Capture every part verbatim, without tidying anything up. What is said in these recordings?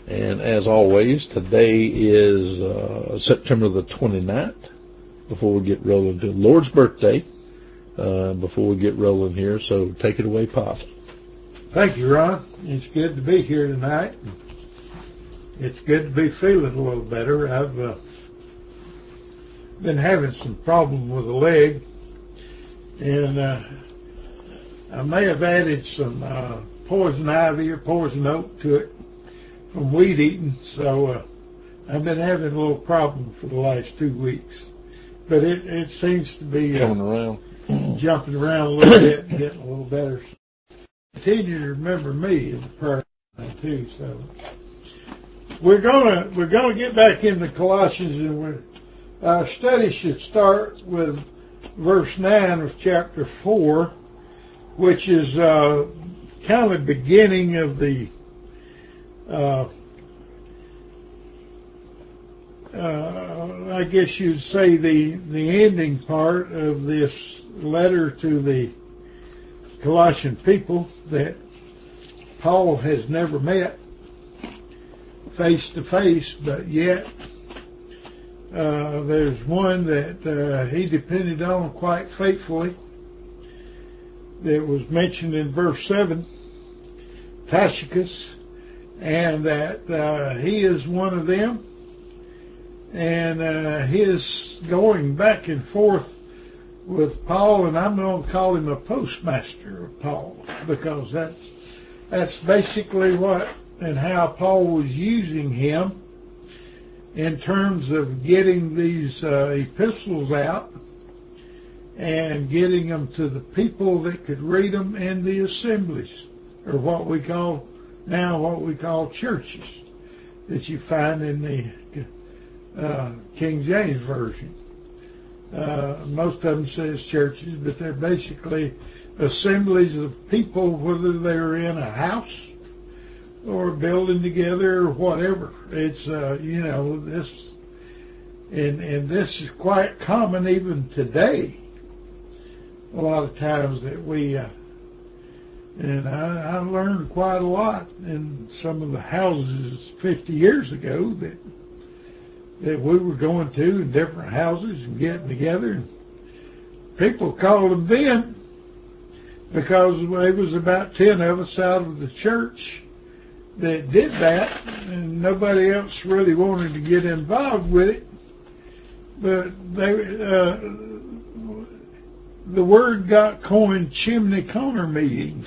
And as always, today is uh, September the twenty-ninth. Before we get rolling to the Lord's birthday, uh, before we get rolling here. So take it away, Pop. Thank you, Ron. It's good to be here tonight. It's good to be feeling a little better. I've uh, been having some problem with the leg, and uh, I may have added some uh, poison ivy or poison oak to it from weed eating, so uh, I've been having a little problem for the last two weeks. But it, it seems to be uh, coming around, jumping around a little bit and getting a little better. Continue to remember me in the prayer too. So we're gonna we're gonna get back into Colossians, and we're, our study should start with verse nine of chapter four, which is uh, kind of the beginning of the. Uh, Uh, I guess you'd say the the ending part of this letter to the Colossian people that Paul has never met face to face, but yet uh, there's one that uh, he depended on quite faithfully that was mentioned in verse seven, Tychicus, and that uh, he is one of them. And uh, his going back and forth with Paul, and I'm going to call him a postmaster of Paul, because that's that's basically what and how Paul was using him in terms of getting these uh, epistles out and getting them to the people that could read them in the assemblies, or what we call now what we call churches, that you find in the Uh, King James Version. Uh, most of them says churches, but they're basically assemblies of people, whether they're in a house or building together or whatever. It's uh, you know this, and and this is quite common even today. A lot of times that we, uh, and I, I learned quite a lot in some of the houses fifty years ago that. that we were going to in different houses and getting together. And people called them then because there was about ten of us out of the church that did that, and nobody else really wanted to get involved with it. But they, uh, the word got coined chimney corner meetings.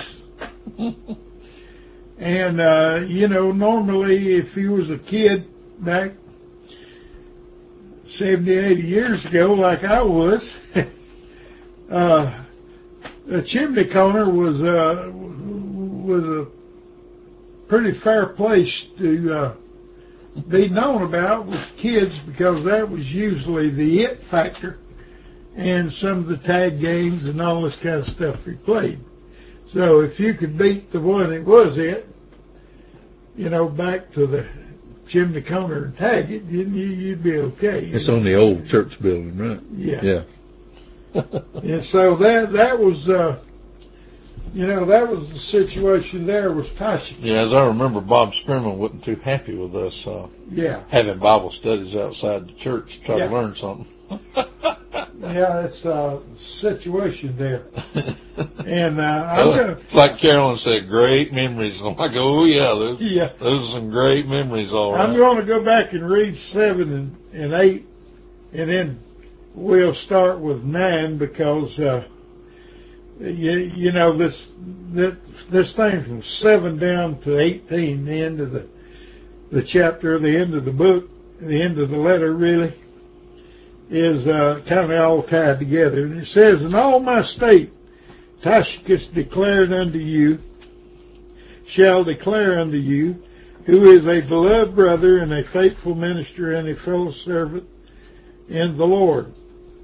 And, uh, you know, normally if you was a kid back seventy, eighty years ago, like I was, uh, the chimney corner was uh, was a pretty fair place to uh, be known about with kids, because that was usually the it factor and some of the tag games and all this kind of stuff we played. So if you could beat the one that was it, you know, back to the chimney corner and tag it, you'd be okay. It's on the old church building, right? Yeah. Yeah. And so that that was, uh, you know, that was the situation there with Tasha. Yeah, as I remember, Bob Spearman wasn't too happy with us uh, yeah. having Bible studies outside the church to try yeah. to learn something. Yeah, it's a situation there. And uh, I'm well, gonna, it's like Carolyn said, great memories. I'm like, oh, yeah, those, yeah. those are some great memories, all right. I'm going to go back and read seven and, and eight, and then we'll start with nine, because, uh, you, you know, this, this this thing from seven down to eighteen, the end of the, the chapter, the end of the book, the end of the letter, really, is uh, kind of all tied together. And it says, "In all my state, Tychicus declared unto you, shall declare unto you, who is a beloved brother and a faithful minister and a fellow servant in the Lord,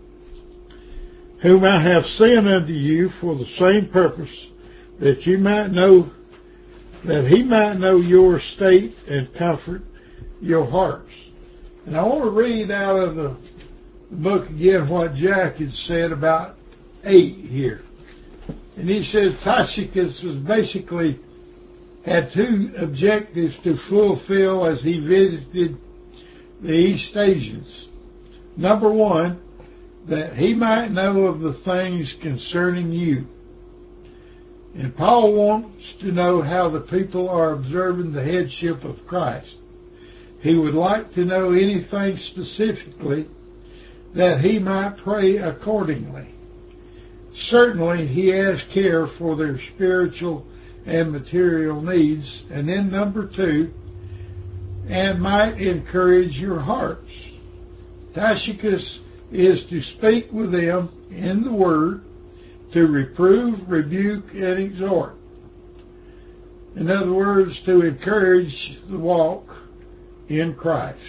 whom I have sent unto you for the same purpose, that you might know, that he might know your state and comfort your hearts." And I want to read out of the book again what Jack had said about eight here. And he says Tychicus was basically had two objectives to fulfill as he visited the East Asians. Number one, that he might know of the things concerning you. And Paul wants to know how the people are observing the headship of Christ. He would like to know anything specifically that he might pray accordingly. Certainly, he has care for their spiritual and material needs. And then number two, and might encourage your hearts. Tychicus is to speak with them in the Word, to reprove, rebuke, and exhort. In other words, to encourage the walk in Christ.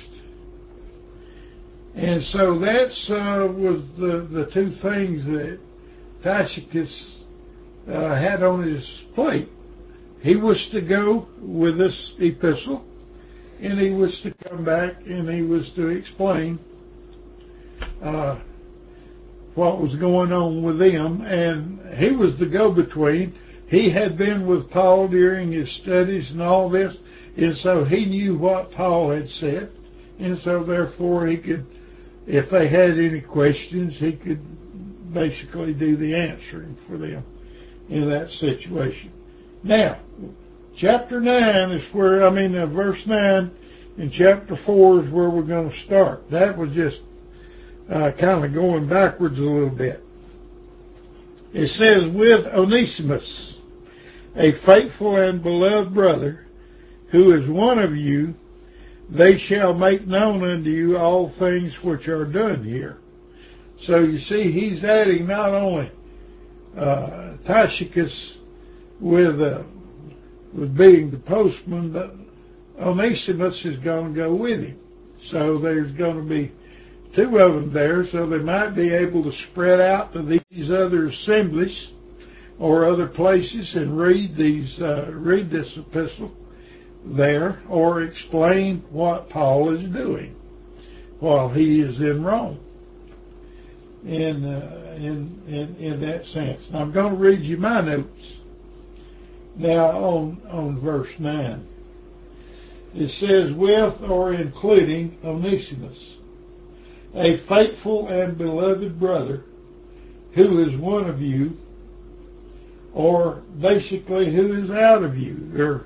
And so that's uh, was the, the two things that Tychicus uh, had on his plate. He was to go with this epistle, and he was to come back, and he was to explain uh, what was going on with them, and he was the go-between. He had been with Paul during his studies and all this, and so he knew what Paul had said, and so therefore he could, if they had any questions, he could basically do the answering for them in that situation. Now, chapter nine is where, I mean, uh, verse nine and chapter four is where we're going to start. That was just uh, kind of going backwards a little bit. It says, with Onesimus, a faithful and beloved brother, who is one of you, they shall make known unto you all things which are done here. So you see, he's adding not only uh, Tychicus with uh, with being the postman, but Onesimus is going to go with him. So there's going to be two of them there, so they might be able to spread out to these other assemblies or other places and read these uh, read this epistle there, or explain what Paul is doing while he is in Rome. In uh, in, in in that sense. Now I'm going to read you my notes. Now on on verse nine, it says, with or including Onesimus, a faithful and beloved brother, who is one of you, or basically who is out of you, or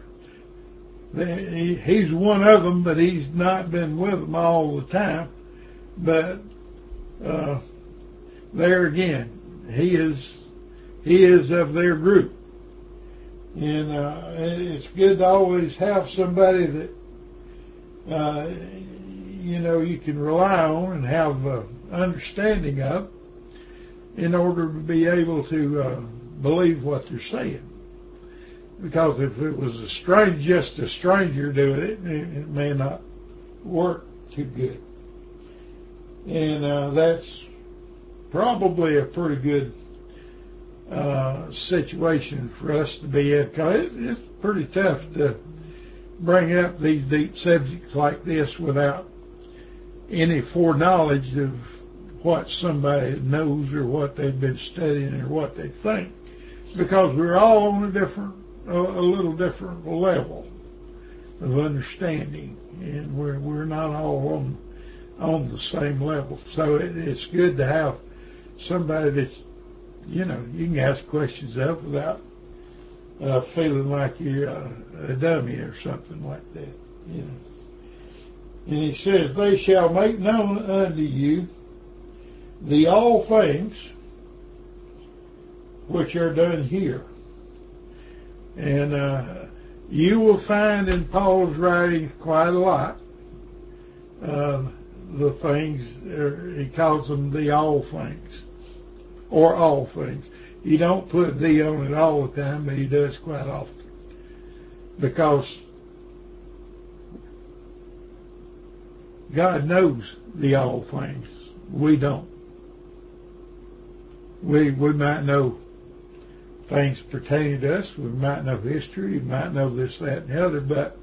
he's one of them, but he's not been with them all the time. But uh, there again, he is he is of their group, and uh, it's good to always have somebody that uh, you know you can rely on and have uh, understanding of, in order to be able to uh, believe what they're saying. Because if it was a stranger, just a stranger doing it, it may not work too good. And uh, that's probably a pretty good uh, situation for us to be in, because it's pretty tough to bring up these deep subjects like this without any foreknowledge of what somebody knows or what they've been studying or what they think, because we're all on a different, a, a little different level of understanding, and we're we're not all on on the same level. So it, it's good to have somebody that, you know, you can ask questions of without uh, feeling like you're uh, a dummy or something like that, you know. And he says, they shall make known unto you the all things which are done here. And uh, you will find in Paul's writing quite a lot uh, the things, he calls them the all things, or all things. He don't put the on it all the time, but he does quite often, because God knows the all things. We don't. We we might know things pertaining to us. We might know history. We might know this, that, and the other, but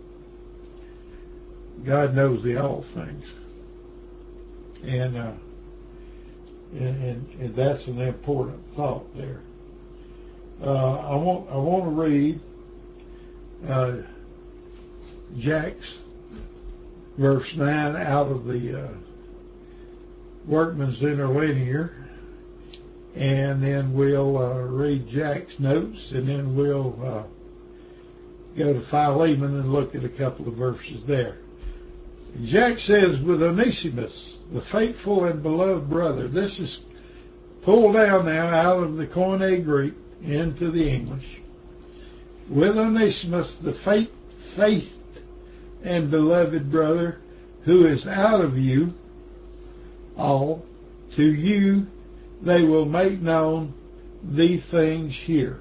God knows the all things. And, uh, and, and, and that's an important thought there. Uh, I want I want to read uh, Jack's verse nine out of the uh, Workman's Interlinear, and then we'll uh, read Jack's notes, and then we'll uh, go to Philemon and look at a couple of verses there. Jack says, with Onesimus, the faithful and beloved brother. This is pulled down now out of the Koine Greek into the English. With Onesimus, the faith, faith and beloved brother, who is out of you all, to you they will make known the things here.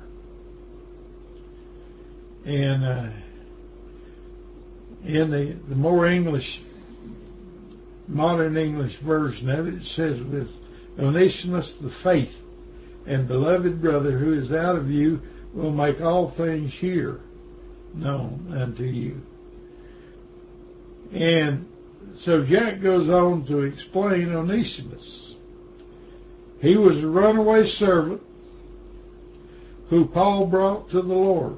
And uh, in the, the more English, modern English version of it, it says, with Onesimus, the faith and beloved brother, who is out of you, will make all things here known unto you. And so Jack goes on to explain Onesimus. He was a runaway servant who Paul brought to the Lord.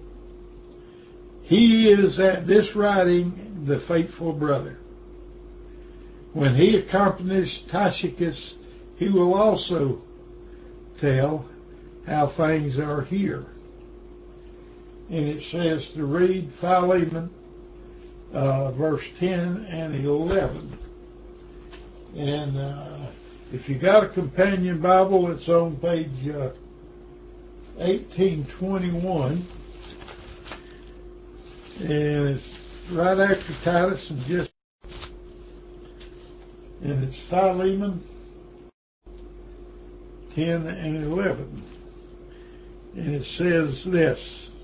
He is at this writing the faithful brother. When he accompanies Tychicus, he will also tell how things are here. And it says to read Philemon uh, verse ten and eleven. And uh, if you got a companion Bible, it's on page uh, eighteen twenty-one. And it's right after Titus, and just and it's Philemon ten and eleven. And it says this: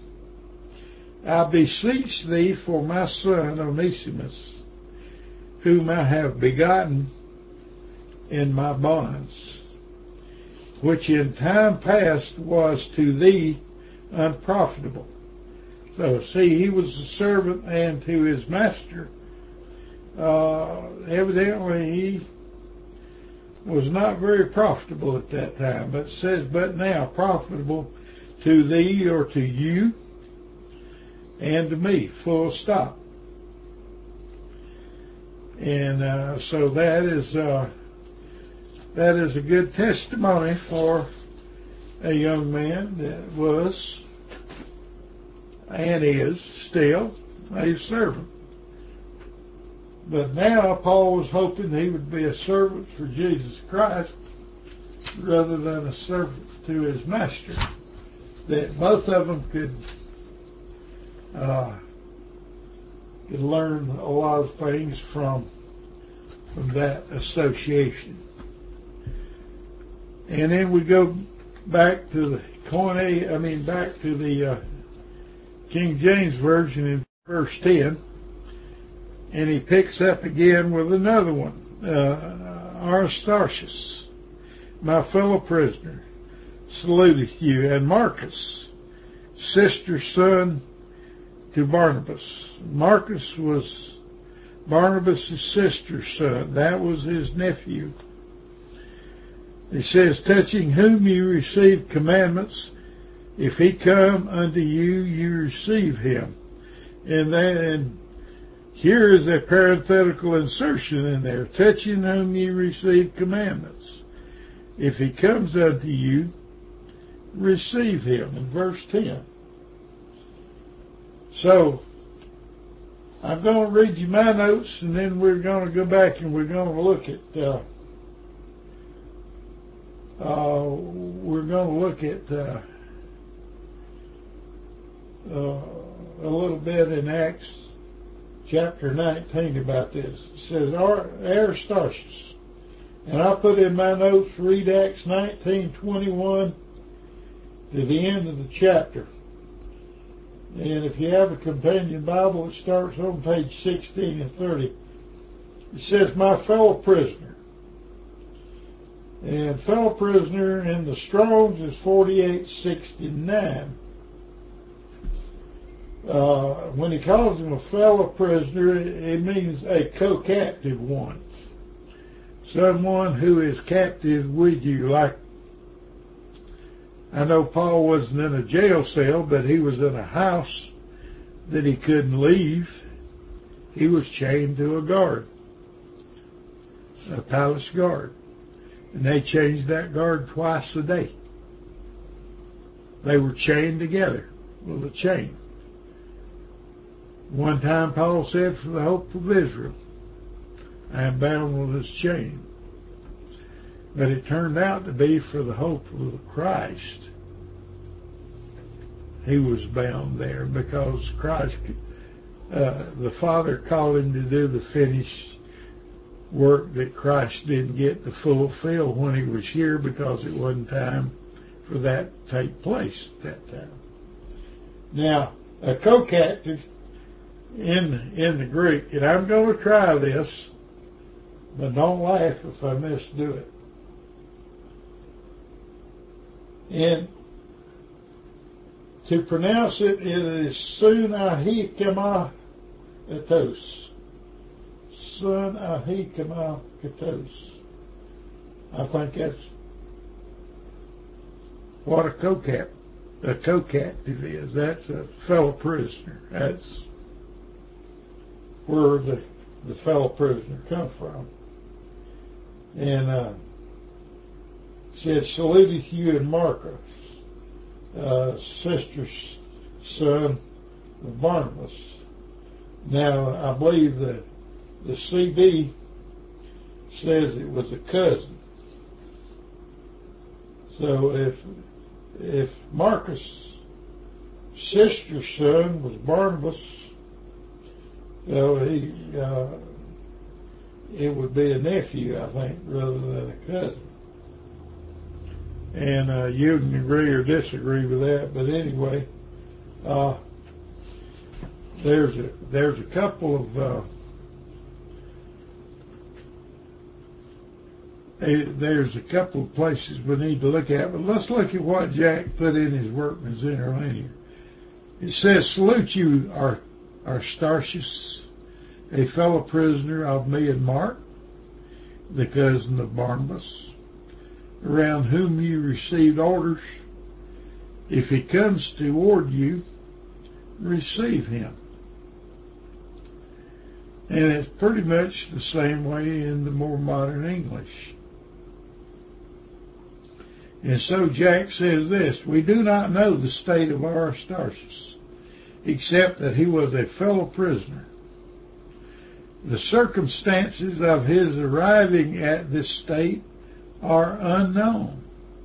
I beseech thee for my son Onesimus, whom I have begotten in my bonds, which in time past was to thee unprofitable. So, see, he was a servant, and to his master, uh, evidently he was not very profitable at that time. But it says, but now profitable to thee, or to you, and to me, full stop. And uh, so that is uh, that is a good testimony for a young man that was and is still a servant. But now Paul was hoping he would be a servant for Jesus Christ rather than a servant to his master, that both of them could uh, could learn a lot of things from from that association. And then we go back to the Koine, I mean back to the uh, King James Version in verse ten, and he picks up again with another one. Uh, Aristarchus, my fellow prisoner, saluteth you, and Marcus, sister son to Barnabas. Marcus was Barnabas' sister's son. That was his nephew. He says, touching whom you receive commandments, if he come unto you, you receive him. And then here is a parenthetical insertion in there, touching whom you receive commandments. If he comes unto you, receive him, in verse ten. So, I'm going to read you my notes, and then we're going to go back and we're going to look at uh, uh, we're going to look at uh, uh, a little bit in Acts chapter nineteen about this. It says Aristarchus, and I put in my notes, read Acts nineteen twenty-one to the end of the chapter. And if you have a companion Bible, it starts on page sixteen and thirty. It says, my fellow prisoner. And fellow prisoner in the Strong's is forty-eight sixty-nine. Uh, when he calls him a fellow prisoner, it means a co-captive one. Someone who is captive with you. Like, I know Paul wasn't in a jail cell, but he was in a house that he couldn't leave, he was chained to a guard, a palace guard. And they changed that guard twice a day. They were chained together with a chain. One time Paul said, for the hope of Israel, I am bound with this chain. But it turned out to be for the hope of Christ. He was bound there because Christ, uh, the Father called him to do the finished work that Christ didn't get to fulfill when he was here, because it wasn't time for that to take place at that time. Now, a co-captive in in the Greek, and I'm going to try this, but don't laugh if I misdo it. And to pronounce it, it is sunahikamatos. Sunahikamatos. I think that's what a co-cap, a co-captive is. That's a fellow prisoner. That's where the the fellow prisoner come from. And uh, said, saluteth you and Marcus, uh, sister's son of Barnabas. Now, I believe the the C B says it was a cousin. So if if Marcus' sister's son was Barnabas, so he uh, it would be a nephew, I think, rather than a cousin. And uh, you can agree or disagree with that, but anyway, uh, there's a there's a couple of uh, a, there's a couple of places we need to look at, but let's look at what Jack put in his workman's interlinear. It says, "Salute you, Ar- Aristarchus, a fellow prisoner of me and Mark, the cousin of Barnabas, around whom you received orders. If he comes toward you, receive him." And it's pretty much the same way in the more modern English. And so Jack says this, "We do not know the state of Aristarchus, except that he was a fellow prisoner. The circumstances of his arriving at this state are unknown."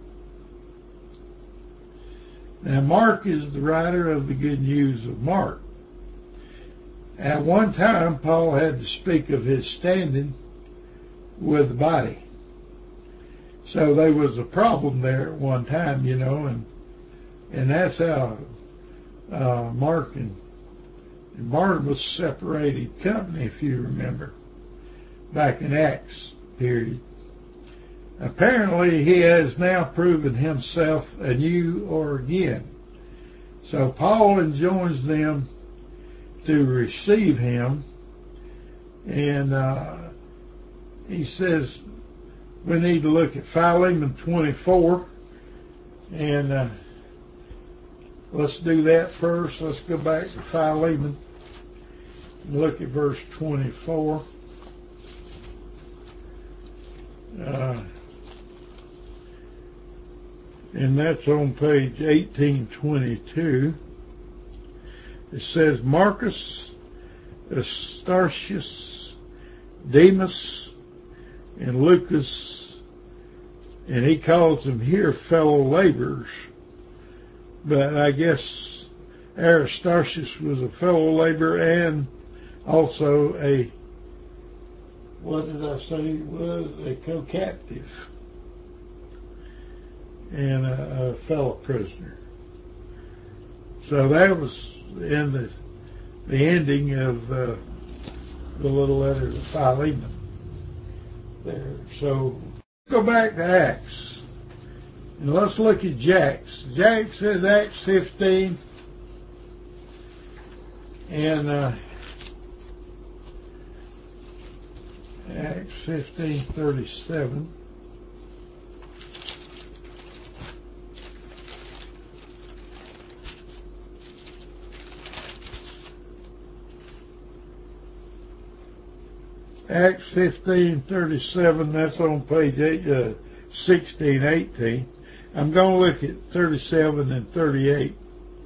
Now, Mark is the writer of the Good News of Mark. At one time, Paul had to speak of his standing with the body. So there was a problem there at one time, you know, and and that's how uh, Mark and, and Barnabas separated company, if you remember, back in Acts period. Apparently, he has now proven himself anew or again. So Paul enjoins them to receive him, and uh, he says we need to look at Philemon twenty-four, and uh, let's do that first. Let's go back to Philemon and look at verse twenty-four. Uh, and that's on page eighteen twenty-two. It says, "Marcus, Aristarchus, Demas, and Lucas," and he calls them here fellow laborers, but I guess Aristarchus was a fellow laborer and also a, what did I say he was? A co-captive and a, a fellow prisoner. So that was in the the ending of uh, the little letter to Philemon there. So go back to Acts and let's look at Jack's. Jack says Acts fifteen and uh, Acts fifteen thirty-seven. Acts fifteen thirty-seven, that's on page eight, uh, sixteen eighteen. I'm going to look at thirty-seven and thirty-eight.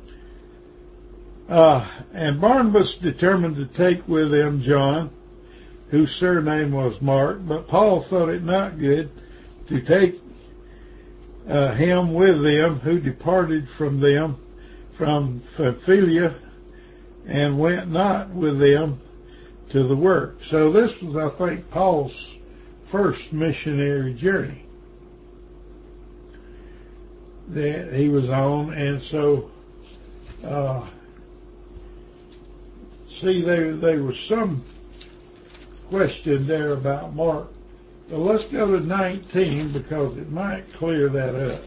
Uh, and Barnabas determined to take with him John, whose surname was Mark, but Paul thought it not good to take uh, him with them, who departed from them from Pamphylia and went not with them to the work. So this was, I think, Paul's first missionary journey that he was on, and so uh, see, there there was some question there about Mark. But let's go to nineteen because it might clear that up.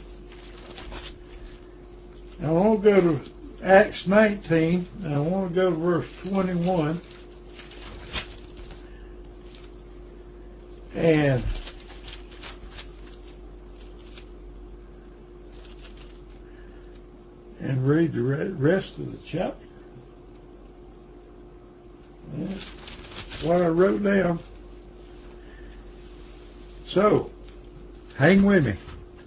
I want to go to Acts nineteen, and I want to go to verse twenty-one. And and read the rest of the chapter. That's what I wrote down. So, hang with me.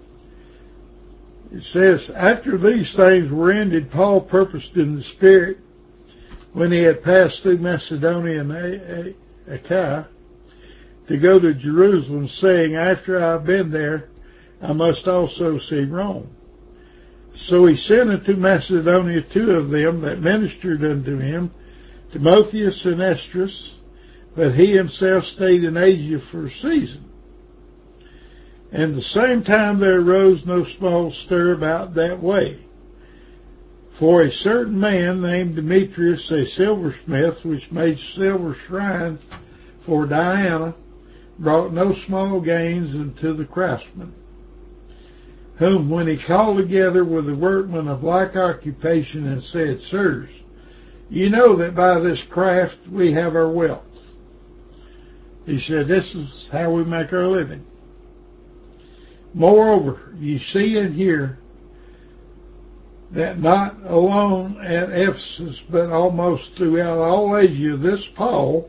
It says, after these things were ended, Paul purposed in the Spirit, when he had passed through Macedonia and Achaia, to go to Jerusalem, saying, after I have been there, I must also see Rome. So he sent unto Macedonia two of them that ministered unto him, Timotheus and Esdras, but he himself stayed in Asia for a season. And the same time there arose no small stir about that way. For a certain man named Demetrius, a silversmith, which made silver shrines for Diana, brought no small gains unto the craftsmen, whom when he called together with the workmen of like occupation and said, sirs, you know that by this craft we have our wealth. He said, this is how we make our living. Moreover, you see and hear that not alone at Ephesus, but almost throughout all Asia, this Paul,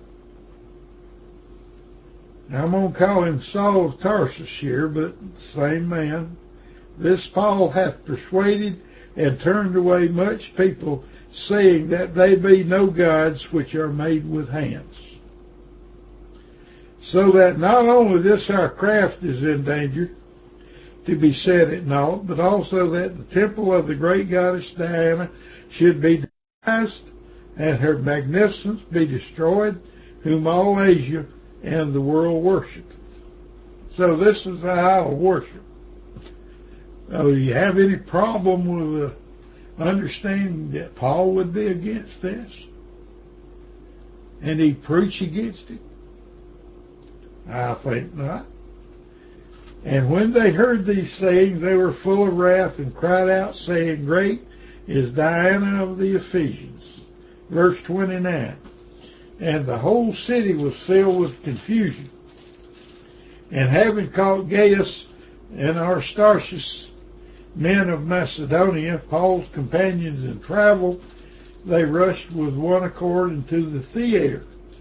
I'm going to call him Saul of Tarsus here, but same man, this Paul hath persuaded and turned away much people, saying that they be no gods which are made with hands. So that not only this our craft is in danger to be set at naught, but also that the temple of the great goddess Diana should be despised, and her magnificence be destroyed, whom all Asia and the world worshipeth. So this is the idol worship. Now, do you have any problem with uh, understanding that Paul would be against this? And he'd preach against it? I think not. And when they heard these things, they were full of wrath and cried out, saying, great is Diana of the Ephesians. Verse twenty-nine. And the whole city was filled with confusion. And having caught Gaius and Aristarchus, men of Macedonia, Paul's companions in travel, they rushed with one accord into the theater.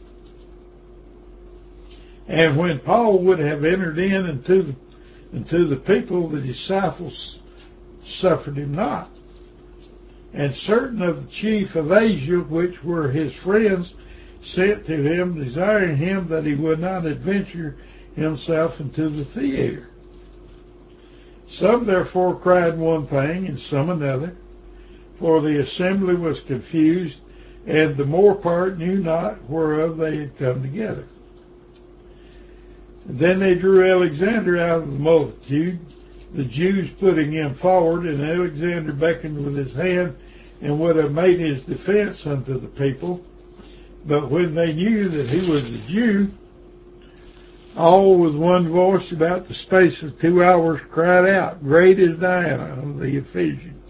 And when Paul would have entered in into the, into the people, the disciples suffered him not. And certain of the chief of Asia, which were his friends, sent to him, desiring him that he would not adventure himself into the theater. Some therefore cried one thing, and some another, for the assembly was confused, and the more part knew not whereof they had come together. And then they drew Alexander out of the multitude, the Jews putting him forward, and Alexander beckoned with his hand, and would have made his defense unto the people. But when they knew that he was a Jew, all with one voice about the space of two hours cried out, great is Diana of the Ephesians.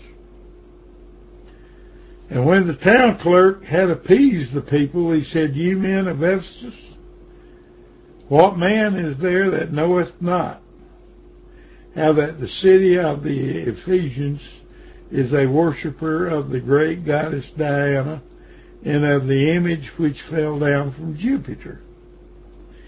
And when the town clerk had appeased the people, he said, ye men of Ephesus, what man is there that knoweth not how that the city of the Ephesians is a worshipper of the great goddess Diana, and of the image which fell down from Jupiter?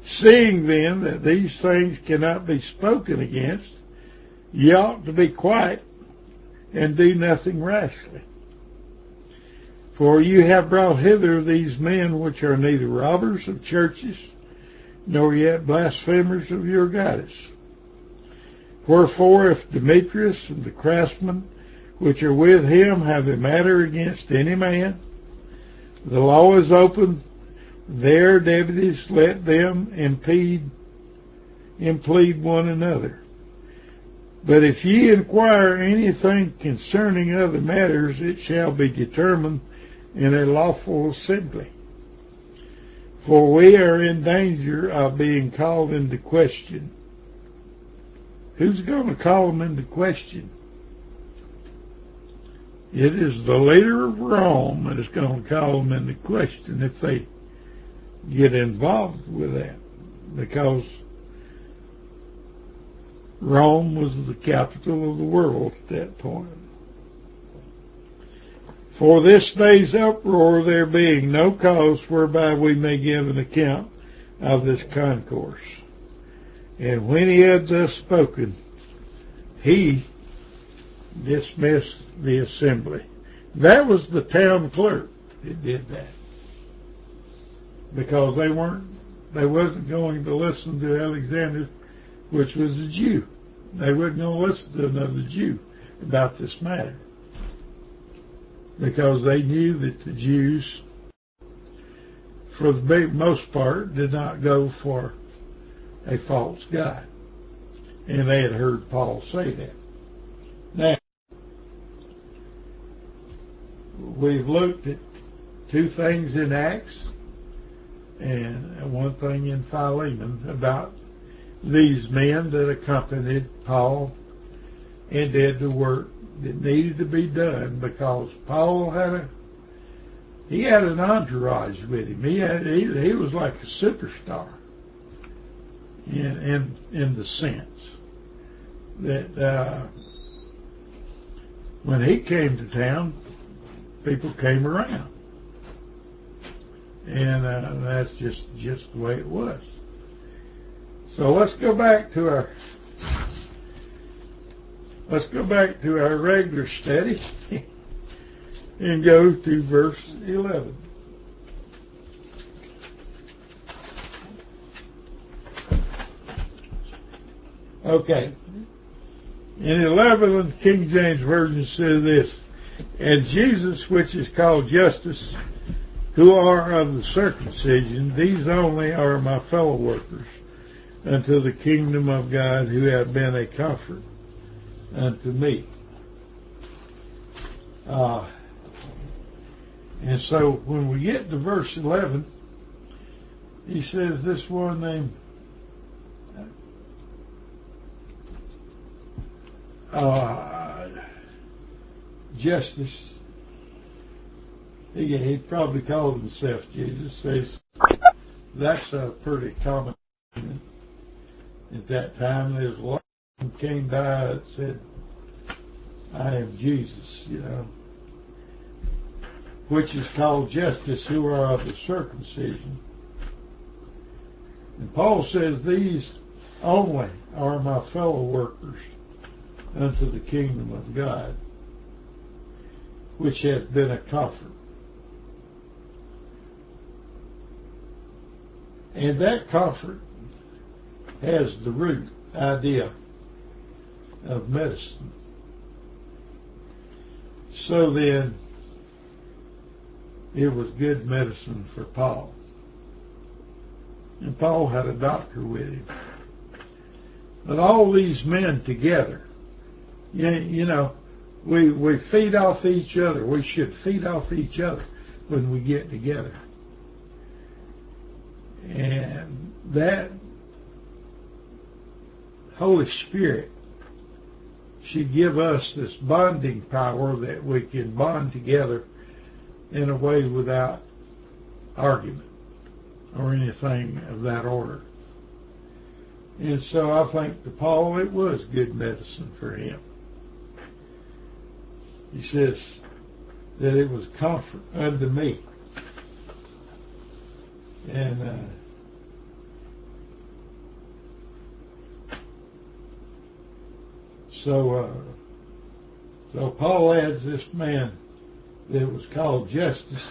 Seeing then that these things cannot be spoken against, ye ought to be quiet and do nothing rashly. For you have brought hither these men which are neither robbers of churches, nor yet blasphemers of your goddess. Wherefore, if Demetrius and the craftsmen which are with him have a matter against any man, the law is open, their deputies let them impede, implead one another. But if ye inquire anything concerning other matters, it shall be determined in a lawful assembly. For we are in danger of being called into question. Who's going to call them into question? It is the leader of Rome that is going to call them into question if they get involved with that, because Rome was the capital of the world at that point. For this day's uproar there being no cause whereby we may give an account of this concourse. And when he had thus spoken, he dismissed the assembly. That was the town clerk that did that, because they weren't, they wasn't going to listen to Alexander, which was a Jew. They weren't going to listen to another Jew about this matter, because they knew that the Jews, for the most part, did not go for a false god. And they had heard Paul say that. Now, we've looked at two things in Acts and one thing in Philemon about these men that accompanied Paul and did the work that needed to be done, because Paul had a he had an entourage with him. He had he, he was like a superstar in in in the sense that uh, when he came to town, people came around, and uh, that's just just the way it was. So let's go back to our let's go back to our regular study and go to verse eleven. Okay. In eleven, the King James Version says this: And Jesus, which is called Justus, who are of the circumcision, these only are my fellow workers unto the kingdom of God, who have been a comfort unto me. Uh, and so when we get to verse eleven, he says this one named uh, Justus, he, he probably called himself Jesus, says that's a pretty common thing. At that time, there was a lot of them came by that said, I am Jesus, you know, which is called Justus, who are of the circumcision. And Paul says, these only are my fellow workers unto the kingdom of God, which has been a comfort. And that comfort has the root idea of medicine. So then, it was good medicine for Paul. And Paul had a doctor with him. But all these men together, you, you know, we, we feed off each other. We should feed off each other when we get together. And that Holy Spirit should give us this bonding power that we can bond together in a way without argument or anything of that order. And so I think to Paul it was good medicine for him. He says that it was comfort unto me. And uh, So, uh, so Paul adds this man that was called Justus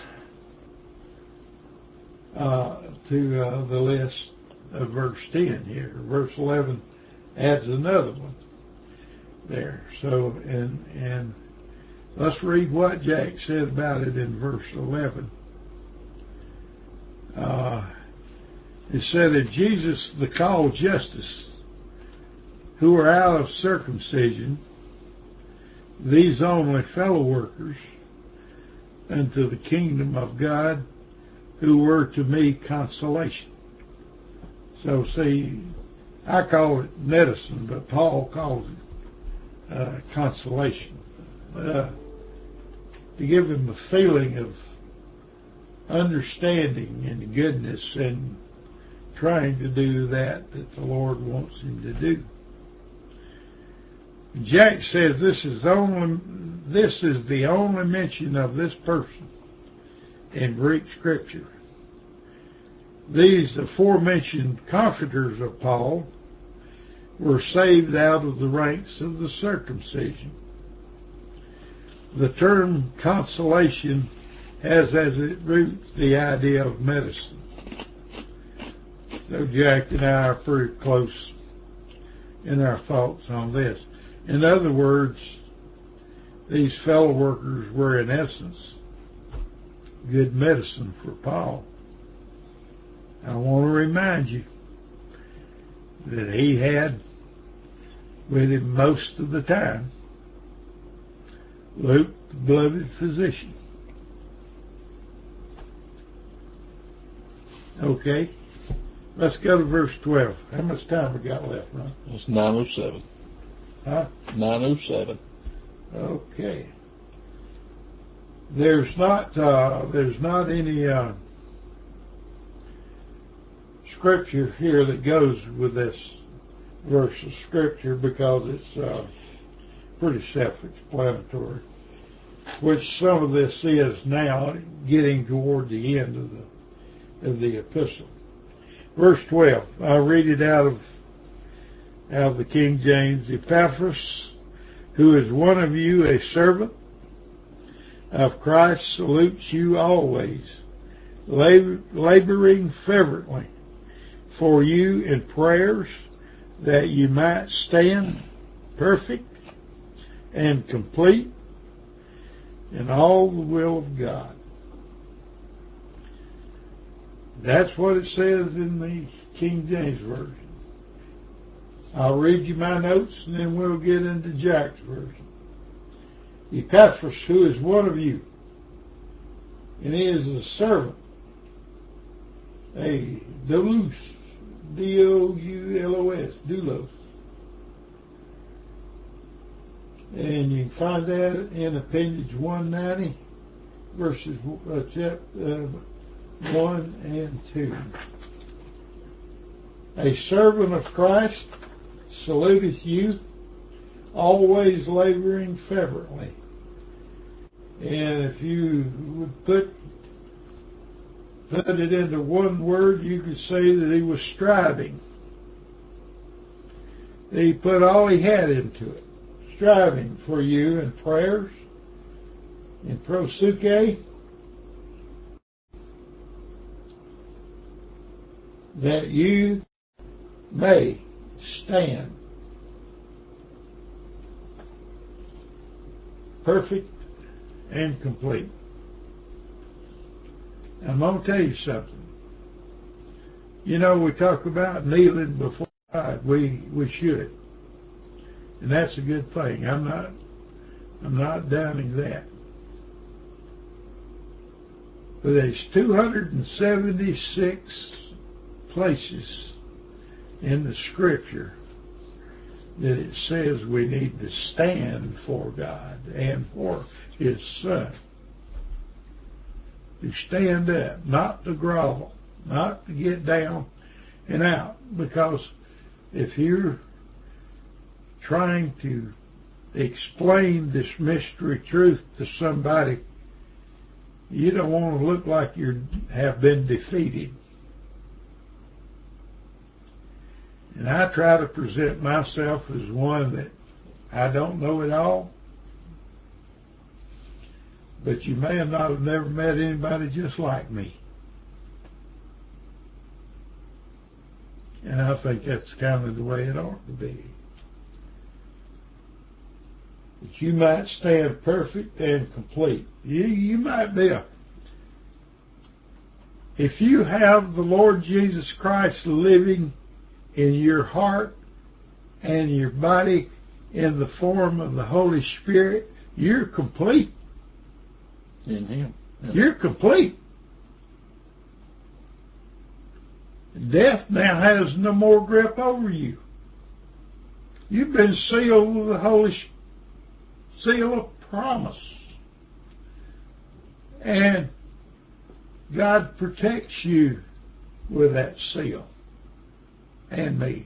uh, to uh, the list of verse ten here. Verse eleven adds another one there. So, and and let's read what Jack said about it in verse eleven. Uh, it said, "And Jesus, the called Justus, who are out of circumcision, these only fellow workers unto the kingdom of God, who were to me consolation." So see, I call it medicine, but Paul calls it uh, consolation. Uh, to give him a feeling of understanding and goodness and trying to do that that the Lord wants him to do. Jack says this is the only this is the only mention of this person in Greek scripture. These aforementioned comforters of Paul were saved out of the ranks of the circumcision. The term consolation has as its roots the idea of medicine. So Jack and I are pretty close in our thoughts on this. In other words, these fellow workers were in essence good medicine for Paul. I want to remind you that he had with him most of the time Luke, the beloved physician. Okay, let's go to verse twelve. How much time we got left, Ron? It's nine oh seven. Huh? nine oh seven. Okay. There's not uh, there's not any uh, scripture here that goes with this verse of scripture because it's uh, pretty self-explanatory, which some of this is now, getting toward the end of the of the epistle. Verse twelve. I'll read it out of out of the King James. "Epaphras, who is one of you, a servant of Christ, salutes you always, labor, laboring fervently for you in prayers, that you might stand perfect and complete in all the will of God." That's what it says in the King James Version. I'll read you my notes and then we'll get into Jack's version. "Epaphras, who is one of you, and he is a servant, a doulos, D O U L O S, doulos. And you can find that in Appendage one ninety, verses uh, chapter uh, one and two. "A servant of Christ saluteth you, always laboring fervently." And if you would put put it into one word, you could say that he was striving. He put all he had into it, striving for you in prayers, in prosuke, that you may stand perfect and complete. I'm going to tell you something. You know, we talk about kneeling before God. We we should, and that's a good thing. I'm not I'm not downing that. But there's two hundred seventy-six places in the Scripture that it says we need to stand for God and for His Son. To stand up, not to grovel, not to get down and out. Because if you're trying to explain this mystery truth to somebody, you don't want to look like you have been defeated. And I try to present myself as one that I don't know it all. But you may have not have never met anybody just like me. And I think that's kind of the way it ought to be. That you might stand perfect and complete. You, you might be a... If you have the Lord Jesus Christ living in your heart and your body in the form of the Holy Spirit, you're complete. In Him. Yeah. You're complete. Death now has no more grip over you. You've been sealed with the Holy seal of promise. And God protects you with that seal. And me.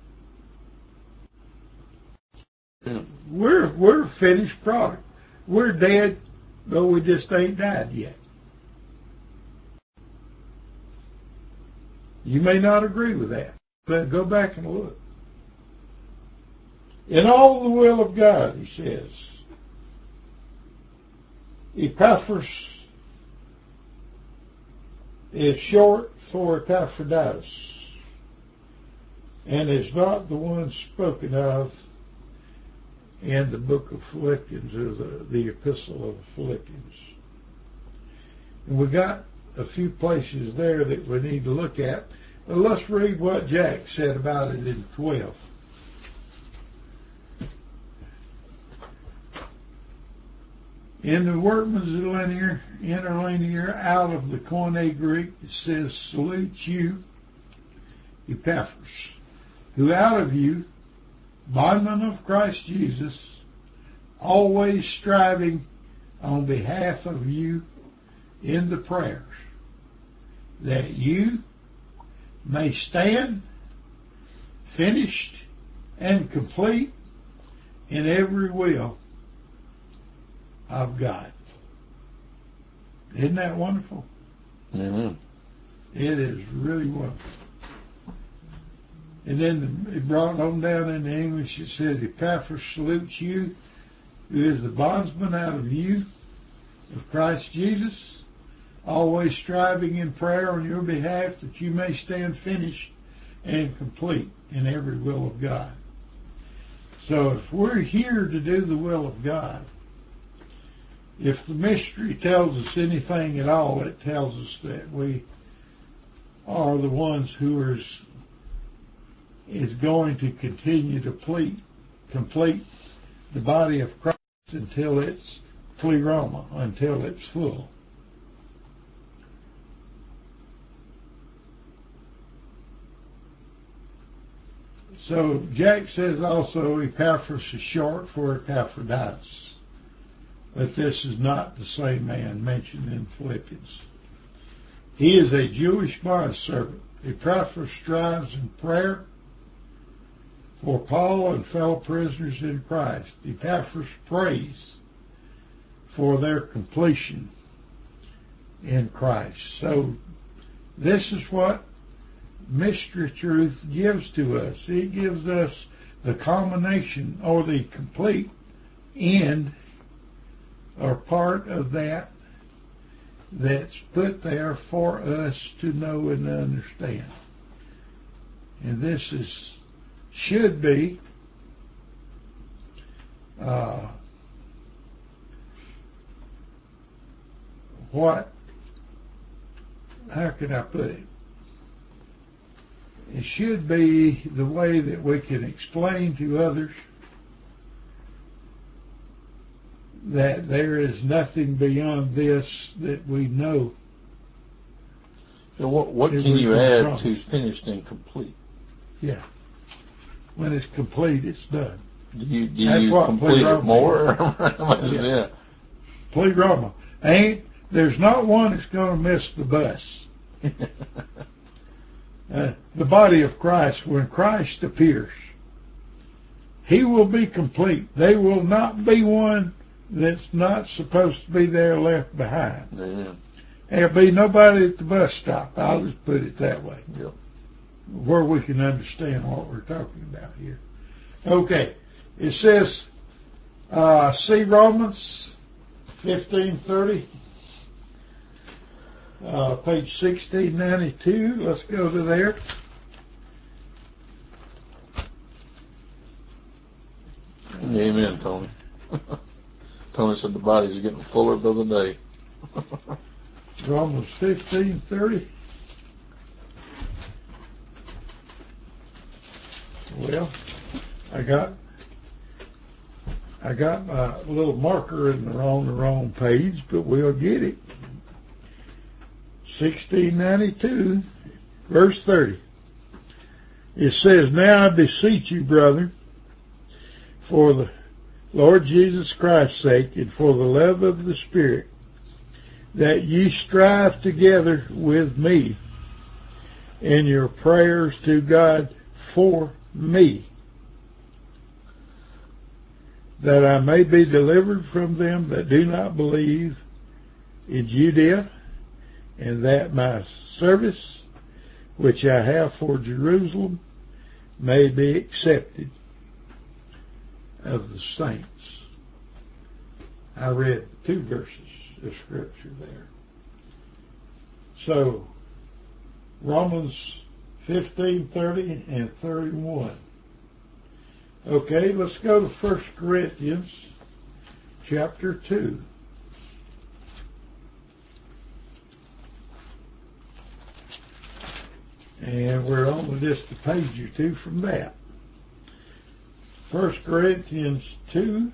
Yeah. We're, we're a finished product. We're dead, but we just ain't died yet. You may not agree with that, but go back and look. In all the will of God, he says, Epaphras is short for Epaphroditus and is not the one spoken of in the book of Philippians, or the, the epistle of Philippians. And we got a few places there that we need to look at. But let's read what Jack said about it in twelve. In the Workman's Linear, Interlinear, out of the Koine Greek, it says, salute you, Epaphras, who out of you, bondman of Christ Jesus, always striving on behalf of you in the prayers, that you may stand finished and complete in every will of God. Isn't that wonderful? Mm-hmm. It is really wonderful. And then it brought on down in the English, it says, Epaphras salutes you, who is the bondsman out of you, of Christ Jesus, always striving in prayer on your behalf that you may stand finished and complete in every will of God. So if we're here to do the will of God, if the mystery tells us anything at all, it tells us that we are the ones who are is going to continue to complete, complete the body of Christ until it's pleroma, until it's full. So Jack says also Epaphras is short for Epaphroditus, but this is not the same man mentioned in Philippians. He is a Jewish bondservant. Epaphras strives in prayer for Paul and fellow prisoners in Christ. Epaphras prays for their completion in Christ. So this is what mystery truth gives to us. It gives us the culmination or the complete end or part of that that's put there for us to know and understand. And this is should be uh, what, how can I put it? It should be the way that we can explain to others that there is nothing beyond this that we know. So what, what can you add to finished and complete? Yeah. When it's complete, it's done. Do you, do you complete it more? yeah. yeah. Pleroma. Ain't, there's not one that's going to miss the bus. uh, the body of Christ, when Christ appears, He will be complete. There will not be one that's not supposed to be there left behind. Yeah. There'll be nobody at the bus stop. I'll just put it that way. Yep. Where we can understand what we're talking about here. Okay. It says, uh, see Romans fifteen thirty, uh, page sixteen ninety-two. Let's go to there. Amen, Tony. Tony said the body's getting fuller by the day. Romans fifteen thirty. Well, I got I got my little marker in the wrong the wrong page, but we'll get it. sixteen ninety-two, verse thirty. It says, now I beseech you, brethren, for the Lord Jesus Christ's sake and for the love of the Spirit, that ye strive together with me in your prayers to God for me, that I may be delivered from them that do not believe in Judea, and that my service which I have for Jerusalem may be accepted of the saints. I read two verses of Scripture there. So, Romans fifteen thirty and thirty-one. Okay, let's go to First Corinthians chapter two. And we're only just a page or two from that. First Corinthians two,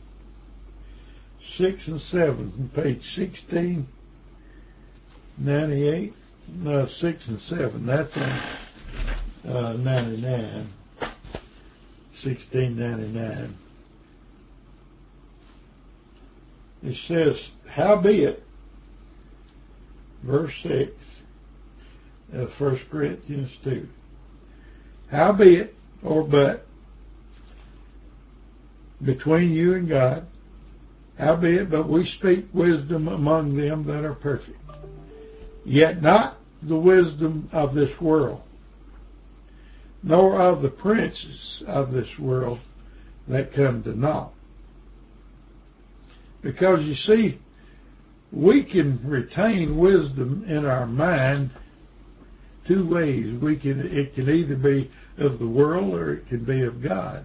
six and seven, page sixteen ninety-eight. No, six and seven. That's on uh, ninety-nine. sixteen ninety-nine. It says, howbeit, verse six of First Corinthians two. Howbeit, or but, between you and God, howbeit, but we speak wisdom among them that are perfect, yet not the wisdom of this world, nor of the princes of this world that come to naught. Because you see, we can retain wisdom in our mind two ways. We can, it can either be of the world or it can be of God.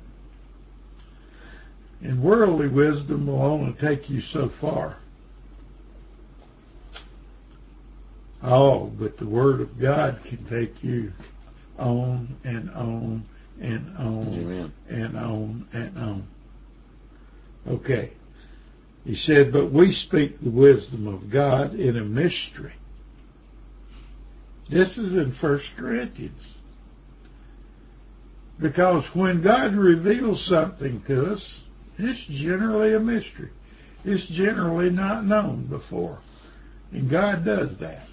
And worldly wisdom will only take you so far. Oh, but the Word of God can take you on and on and on. Amen. and on and on. Okay. He said, but we speak the wisdom of God in a mystery. This is in First Corinthians. Because when God reveals something to us, it's generally a mystery. It's generally not known before. And God does that.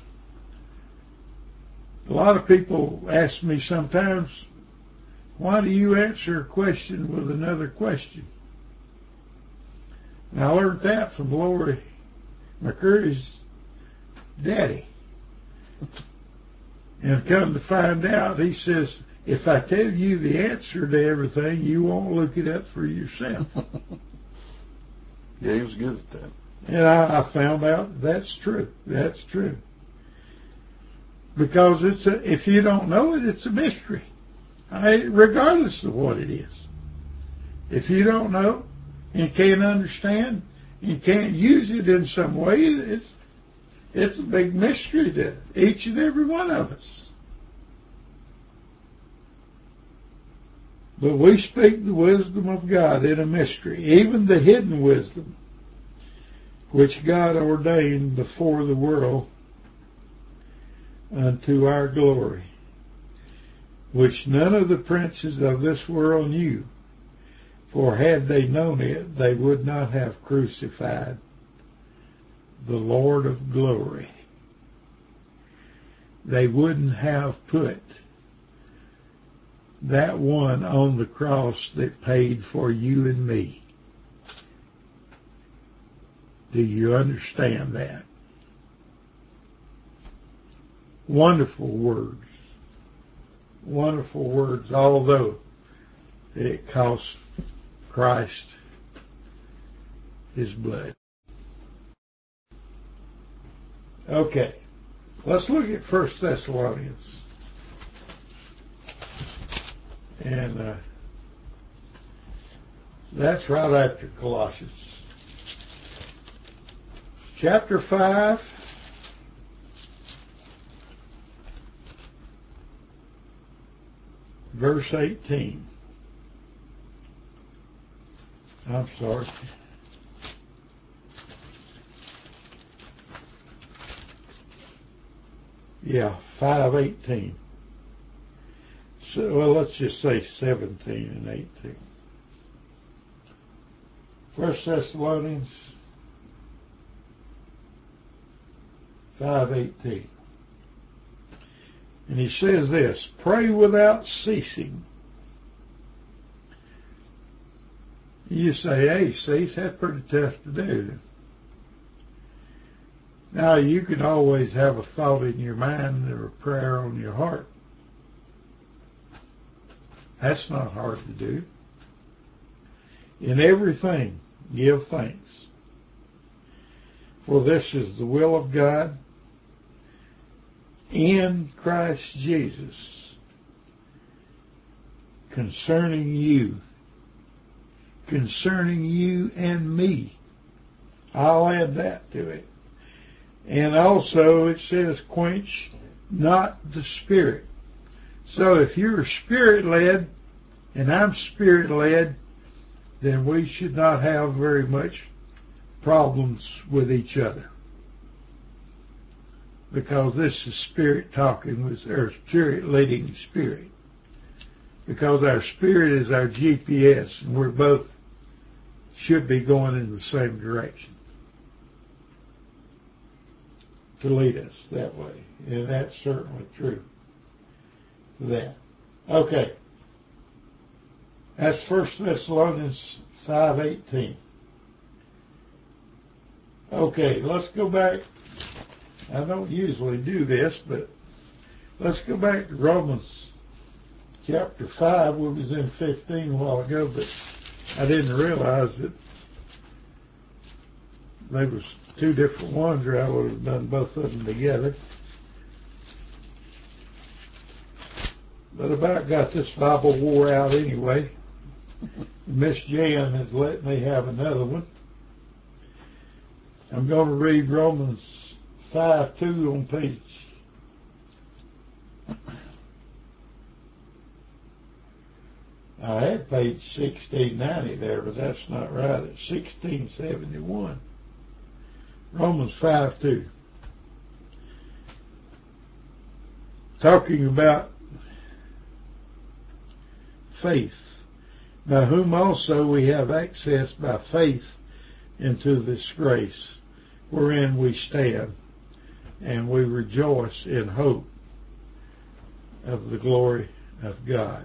A lot of people ask me sometimes, why do you answer a question with another question? And I learned that from Lori McCurry's daddy. And come to find out, he says, if I tell you the answer to everything, you won't look it up for yourself. Yeah, he was good at that. And I, I found out that's true. That's true. Because it's a, if you don't know it, it's a mystery. I, regardless of what it is. If you don't know and can't understand and can't use it in some way, it's it's a big mystery to each and every one of us. But we speak the wisdom of God in a mystery, even the hidden wisdom, which God ordained before the world unto our glory, which none of the princes of this world knew. For had they known it, they would not have crucified the Lord of glory. They wouldn't have put that one on the cross that paid for you and me. Do you understand that? Wonderful words. Wonderful words, although it costs Christ, His blood. Okay, let's look at First Thessalonians. And uh, that's right after Colossians. Chapter five. Verse eighteen. I'm sorry. Yeah, five eighteen. So, well, let's just say seventeen and eighteen. First Thessalonians five eighteen. And he says this, pray without ceasing. You say, hey, cease, that's pretty tough to do. Now, you can always have a thought in your mind or a prayer on your heart. That's not hard to do. In everything, give thanks. For this is the will of God in Christ Jesus concerning you, concerning you and me. I'll add that to it. And also it says quench not the spirit. So if you're spirit-led and I'm spirit-led, then we should not have very much problems with each other. Because this is spirit talking with our spirit leading spirit. Because our spirit is our G P S and we're both should be going in the same direction to lead us that way. And that's certainly true for that. Okay. That's First Thessalonians five eighteen. Okay, let's go back. I don't usually do this, but let's go back to Romans chapter five. We was in fifteen a while ago, but I didn't realize that there was two different ones, or I would have done both of them together. But about got this Bible wore out anyway. Miss Jan has let me have another one. I'm going to read Romans five two on page I had page sixteen ninety there, but that's not right. It's sixteen seventy-one. Romans five two. Talking about faith, by whom also we have access by faith into this grace wherein we stand, and we rejoice in hope of the glory of God.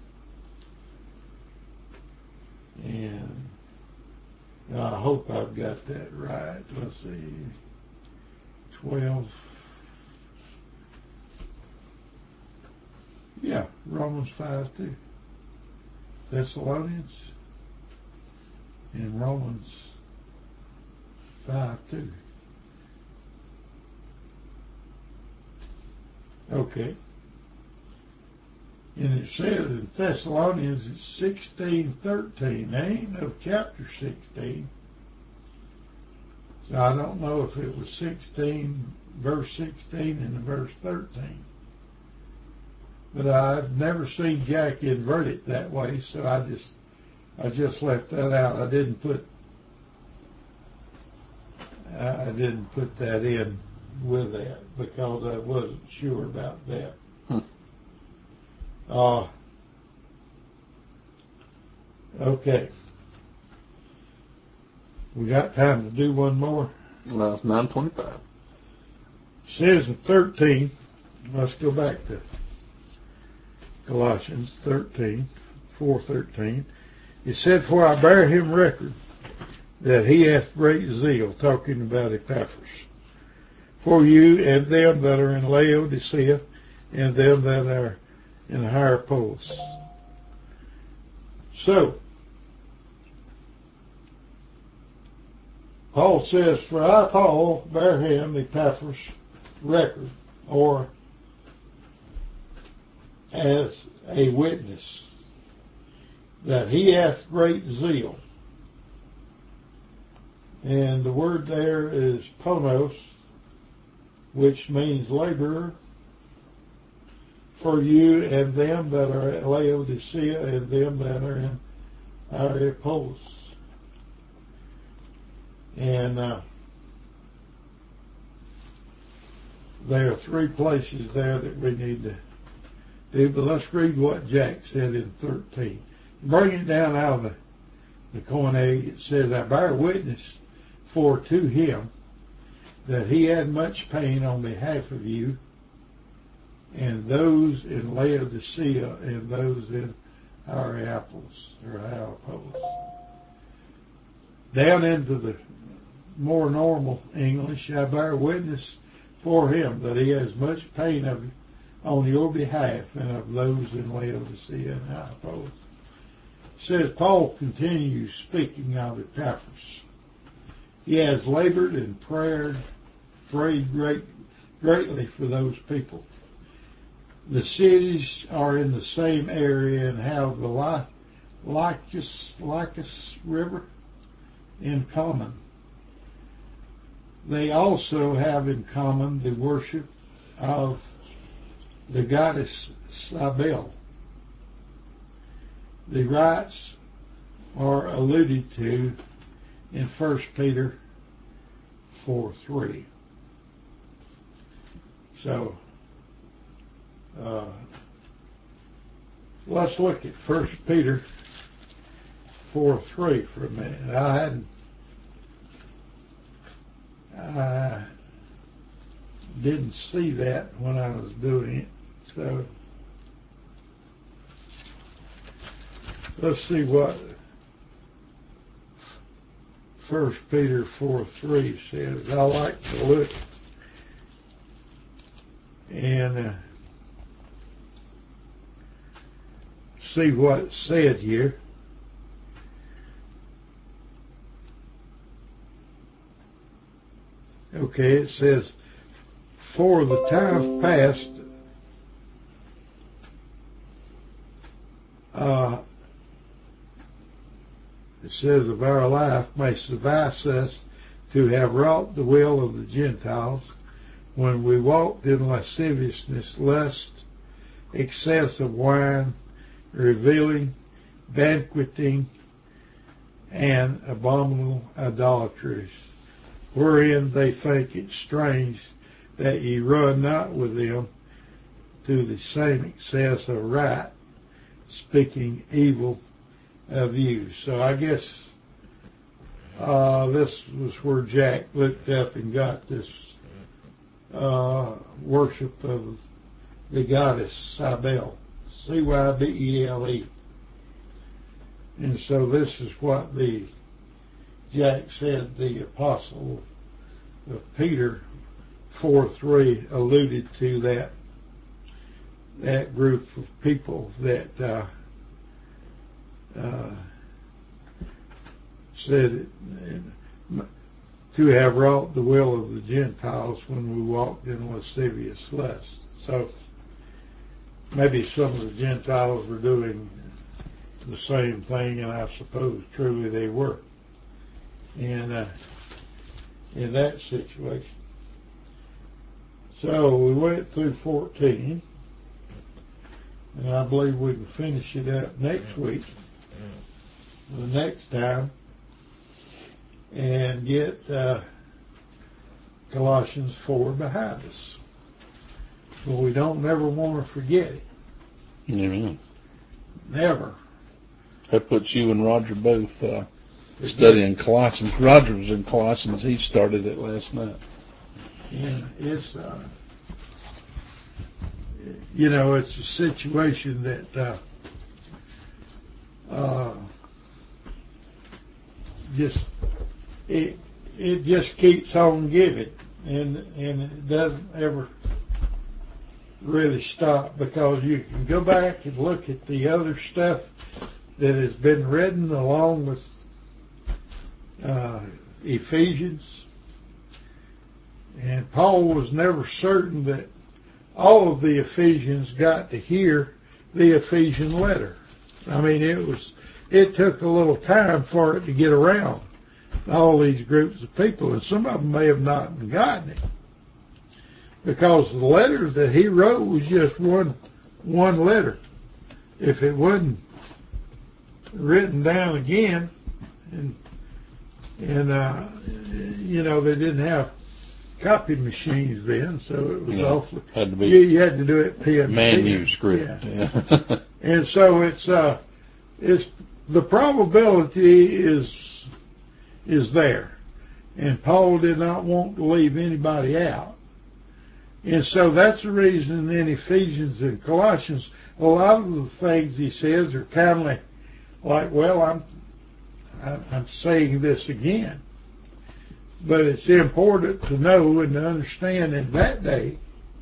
And I hope I've got that right. Let's see. twelve. Yeah, Romans five two. Thessalonians and Romans five two. Okay. And it says in Thessalonians it's sixteen thirteen. They ain't no chapter sixteen. So I don't know if it was sixteen, verse sixteen and verse thirteen. But I've never seen Jack invert it that way, so I just I just left that out. I didn't put I didn't put that in with that because I wasn't sure about that. Hmm. Uh, okay. We got time to do one more? Well, it's nine twenty-five. It says in thirteen, let's go back to Colossians thirteen, four thirteen. It said, for I bear him record that he hath great zeal, talking about Epaphras, for you and them that are in Laodicea and them that are in Hierapolis. So, Paul says, "For I, Paul, bear him, Epaphras, record, or as a witness, that he hath great zeal." And the word there is ponos, which means laborer, for you and them that are at Laodicea and them that are in Hierapolis. And uh, there are three places there that we need to do, but let's read what Jack said in thirteen. Bring it down out of the, the Koine. It says, "I bear witness for to him that he had much pain on behalf of you, and those in Laodicea, and those in Hierapolis," or Hierapolis. Down into the more normal English, "I bear witness for him that he has much pain of on your behalf, and of those in Laodicea and Hierapolis." It says, Paul continues speaking of Epaphras. He has labored and prayed, prayed great, greatly for those people. The cities are in the same area and have the Lycus, Lycus River in common. They also have in common the worship of the goddess Cybele. The rites are alluded to in First Peter four three. So, uh, let's look at First Peter four three for a minute. I hadn't, I didn't see that when I was doing it. So, let's see what First Peter four three says. I like to look and uh, see what's said here. Okay, it says, "For the time past, uh, it says of our life may suffice us to have wrought the will of the Gentiles when we walked in lasciviousness, lust, excess of wine, reveling, banqueting, and abominable idolatries, wherein they think it strange that ye run not with them to the same excess of right, speaking evil of you." So I guess uh, this was where Jack looked up and got this uh, worship of the goddess Cybele, C Y B E L E. And so this is what the Jack said the apostle of Peter four three alluded to, that that group of people that uh, uh, said to have wrought the will of the Gentiles when we walked in lascivious lust. So maybe some of the Gentiles were doing the same thing, and I suppose truly they were. And uh, in that situation. So we went through fourteen, and I believe we can finish it up next week, the next time, and get uh, Colossians four behind us. But we don't never want to forget it. Amen. Never. That puts you and Roger both uh, studying Colossians. Roger was in Colossians. He started it last night. Yeah, it's, uh, you know, it's a situation that uh, uh, just, it, it just keeps on giving, and, and it doesn't ever really stop, because you can go back and look at the other stuff that has been written along with uh, Ephesians. And Paul was never certain that all of the Ephesians got to hear the Ephesian letter. I mean, it was, it took a little time for it to get around all these groups of people, and some of them may have not gotten it, because the letters that he wrote was just one, one letter. If it wasn't written down again, and, and, uh, you know, they didn't have copy machines then, so it was yeah, awfully, had to be you, you had to do it pen manuscript. Yeah. Yeah. And so it's, uh, it's, the probability is, is there. And Paul did not want to leave anybody out. And so that's the reason in Ephesians and Colossians, a lot of the things he says are kind of like, like, well, I'm, I'm saying this again. But it's important to know and to understand in that day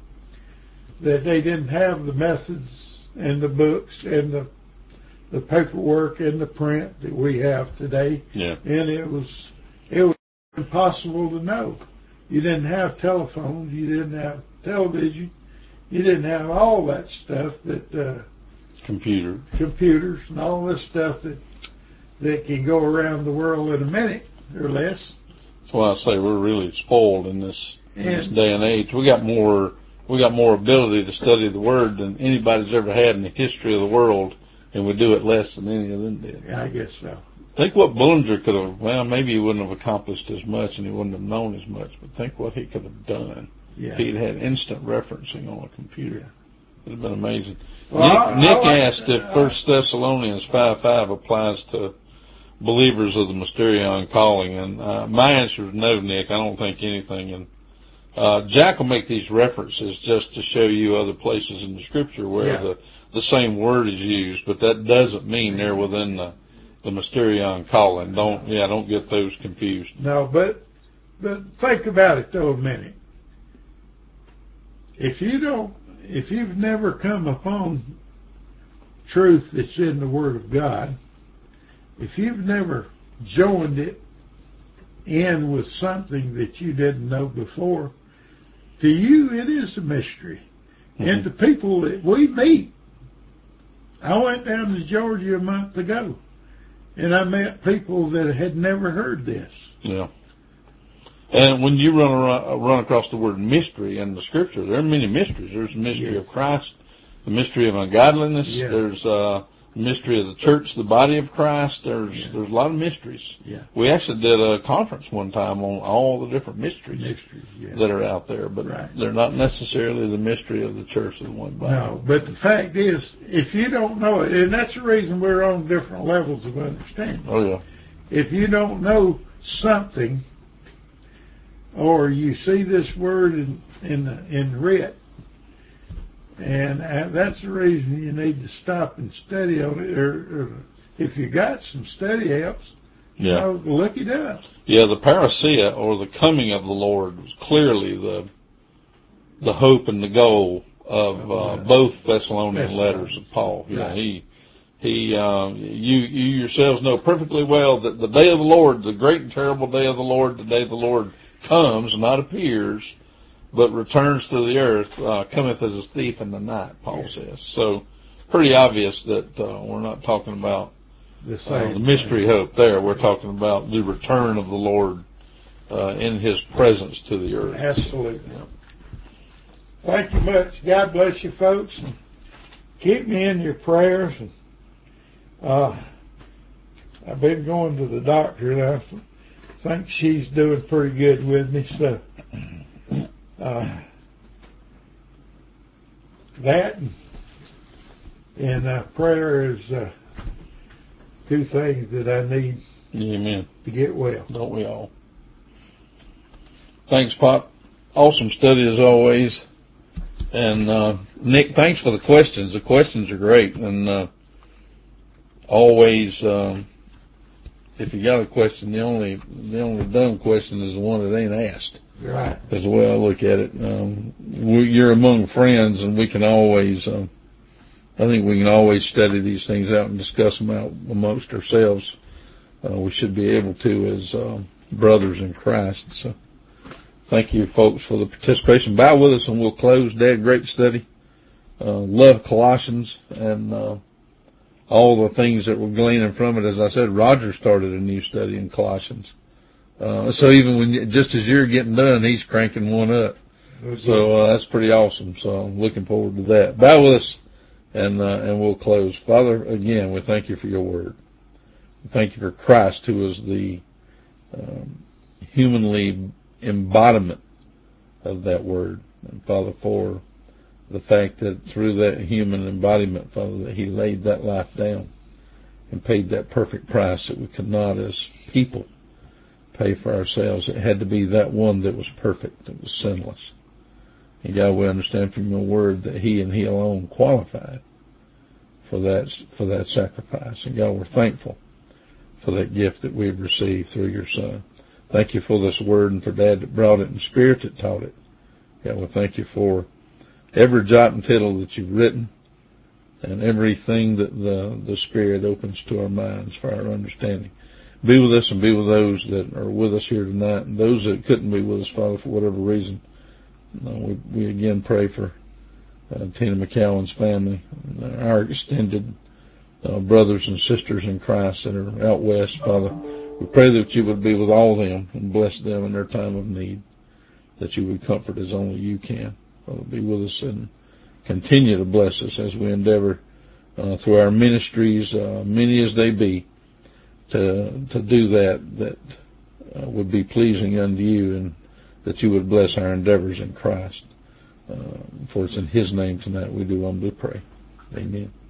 that they didn't have the methods and the books and the the paperwork and the print that we have today. Yeah. And it was it was impossible to know. You didn't have telephones, you didn't have television, you didn't have all that stuff that uh, computer computers and all this stuff that that can go around the world in a minute or less. That's why I say we're really spoiled in this, in And, this day and age. We got more we got more ability to study the Word than anybody's ever had in the history of the world, and we do it less than any of them did. Yeah, I guess so. Think what Bullinger could have, well, maybe he wouldn't have accomplished as much and he wouldn't have known as much, but think what he could have done Yeah. if he'd had instant referencing on a computer. Yeah. It would have been amazing. Well, Nick, I, Nick I like, asked if First Thessalonians five five applies to believers of the Mysterion calling, and uh, my answer is no, Nick. I don't think anything. And uh, Jack will make these references just to show you other places in the Scripture where yeah. the, the same word is used, but that doesn't mean they're within the, the Mysterion calling. Don't yeah, don't get those confused. No, but but think about it though a minute. If you don't, if you've never come upon truth that's in the Word of God, if you've never joined it in with something that you didn't know before, to you it is a mystery. Mm-hmm. And to people that we meet, I went down to Georgia a month ago, and I met people that had never heard this. Yeah. And when you run around, run across the word mystery in the Scripture, there are many mysteries. There's the mystery yes. of Christ, the mystery of ungodliness. Yeah. There's uh, the mystery of the church, the body of Christ. There's yeah. there's a lot of mysteries. Yeah. We actually did a conference one time on all the different mysteries, mysteries yeah. that are out there, but right. they're not necessarily the mystery of the church of the one body. No, but the fact is, if you don't know it, and that's the reason we're on different levels of understanding. Oh yeah. If you don't know something, or you see this word in in in writ, and that's the reason you need to stop and study on it, or, or if you got some study helps, yeah. you know, look it up. Yeah, the parousia, or the coming of the Lord, was clearly the the hope and the goal of uh, both Thessalonian letters of Paul. Yeah, right. he he uh, you you yourselves know perfectly well that the day of the Lord, the great and terrible day of the Lord, the day the Lord comes, not appears, but returns to the earth, uh, cometh as a thief in the night, Paul yeah. says. So, pretty obvious that uh, we're not talking about the, uh, the mystery thing. Hope there. We're talking about the return of the Lord uh, in His presence to the earth. Absolutely. Yeah. Thank you much. God bless you, folks. Keep me in your prayers. Uh, I've been going to the doctor now. I think she's doing pretty good with me, so uh, that and, and uh, prayer is uh, two things that I need Amen. to get well. Don't we all? Thanks, Pop. Awesome study as always. And uh, Nick, thanks for the questions. The questions are great, and uh, always. Um, If you got a question, the only the only dumb question is the one that ain't asked. Right. That's the way I look at it. Um, we, you're among friends, and we can always, um, I think we can always study these things out and discuss them out amongst ourselves. Uh, we should be able to as uh, brothers in Christ. So thank you, folks, for the participation. Bow with us and we'll close. Dad, great study. Uh, love Colossians and uh, all the things that we're gleaning from it. As I said, Roger started a new study in Colossians. Uh, so even when, you, just as you're getting done, he's cranking one up. So uh, that's pretty awesome. So I'm looking forward to that. Bow with us, and uh, and we'll close. Father, again, we thank you for your word. We thank you for Christ, who is the um, humanly embodiment of that word. And Father, for the fact that through that human embodiment, Father, that he laid that life down and paid that perfect price that we could not as people pay for ourselves. It had to be that one that was perfect, that was sinless. And God, we understand from your word that he and he alone qualified for that, for that sacrifice. And God, we're thankful for that gift that we've received through your Son. Thank you for this word and for Dad that brought it and Spirit that taught it. God, we thank you for every jot and tittle that you've written and everything that the, the Spirit opens to our minds for our understanding. Be with us and be with those that are with us here tonight and those that couldn't be with us, Father, for whatever reason. Uh, we, we again pray for uh, Tina McCowan's family, and our extended uh, brothers and sisters in Christ that are out west, Father. We pray that you would be with all of them and bless them in their time of need, that you would comfort as only you can. Father, be with us and continue to bless us as we endeavor uh, through our ministries, uh, many as they be, to to do that that uh, would be pleasing unto you, and that you would bless our endeavors in Christ. Uh, for it's in his name tonight we do humbly pray. Amen.